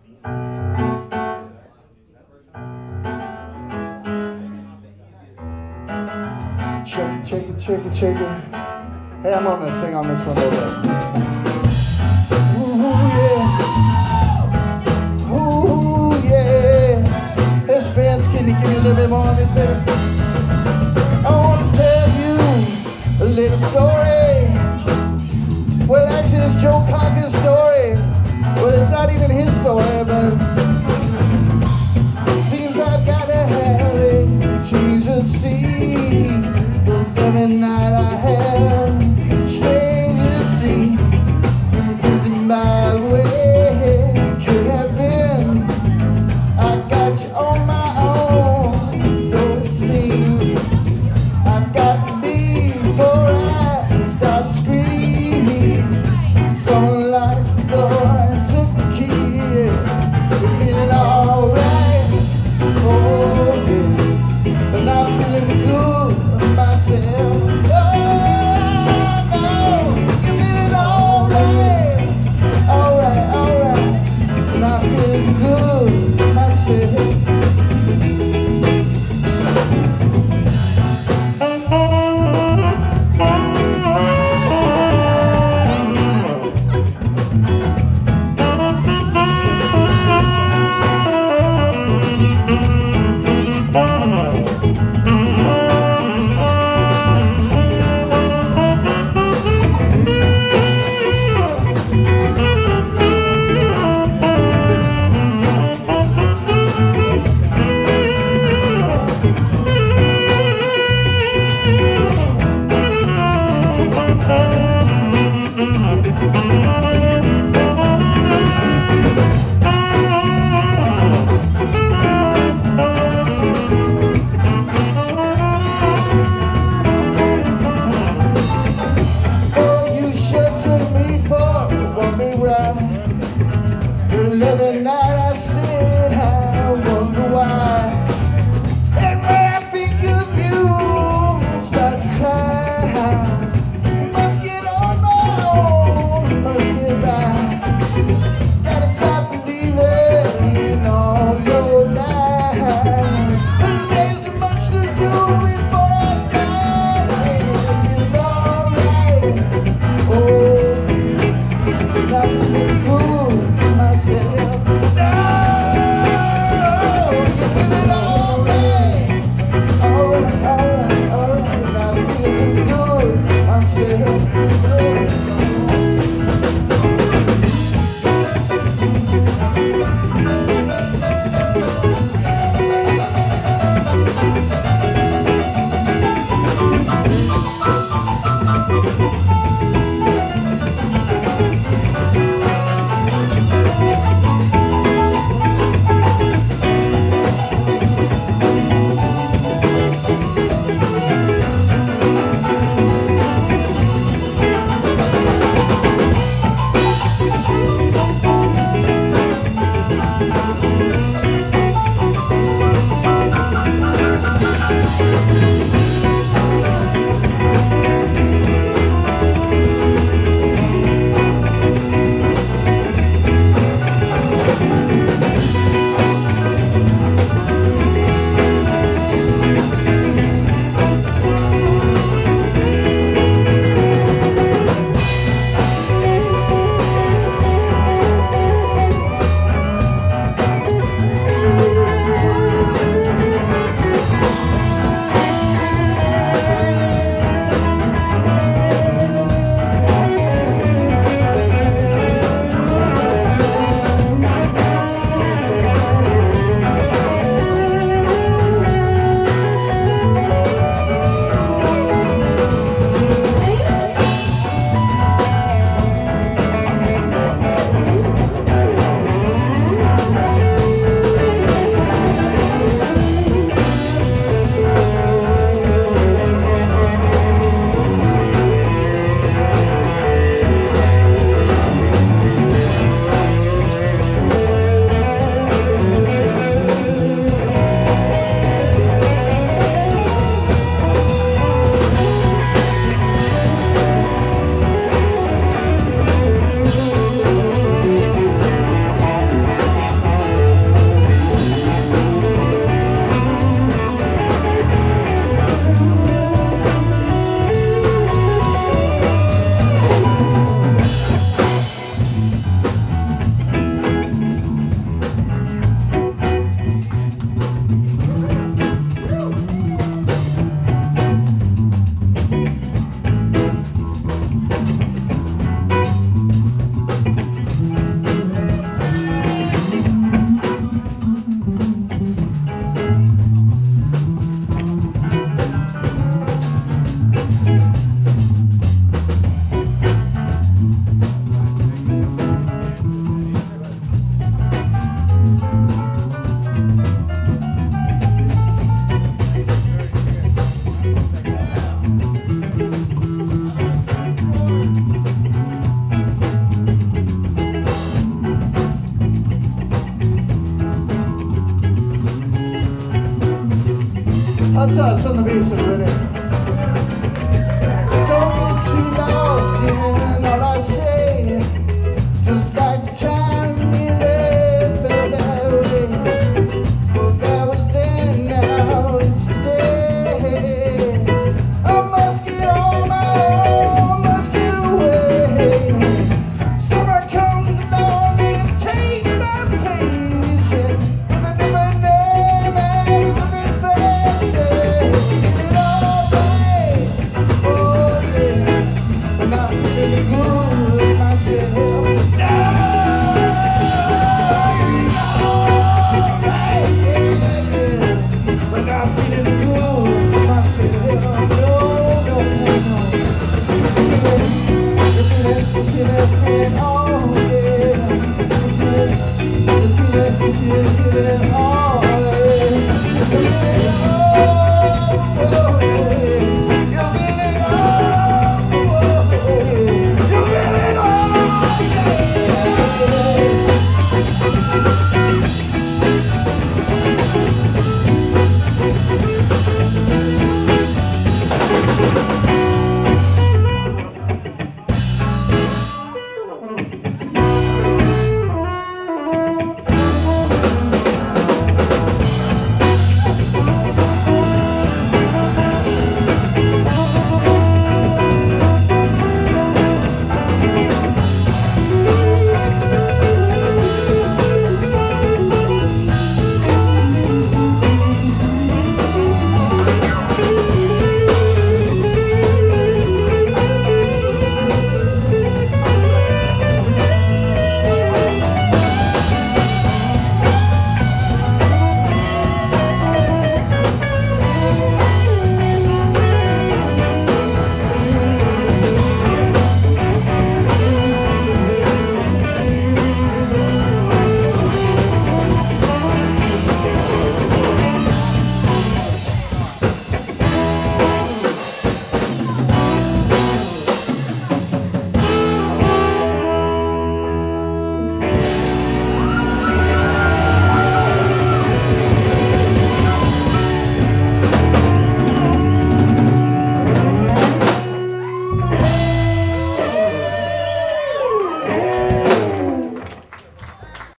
Check it. Hey, I'm gonna sing on this one a little bit. Ooh, yeah. Ooh, yeah. This band's, can you give me a little bit more on this, baby? I wanna tell you a little story. Well, actually, it's Joe Cocker's story. Well, it's not even his story, but it seems I've got to have it. Jesus, see. Every night I have strangers dream, kissing by the way. Could have been I got you on my own, so it seems I've got to leave before I start screaming. Someone locked the door and took the key. You're feeling alright, oh yeah, and I'm feeling good myself. Oh no, you're feeling alright, and I'm feeling good myself. Every night I sit, I wonder why. And when I think of you, I start to cry. Must get on my own, must get by. Gotta stop believing in all your lies. There's days too much to do before I die. Feeling alright, oh, not feeling good myself. No! Let's on the bass, everybody.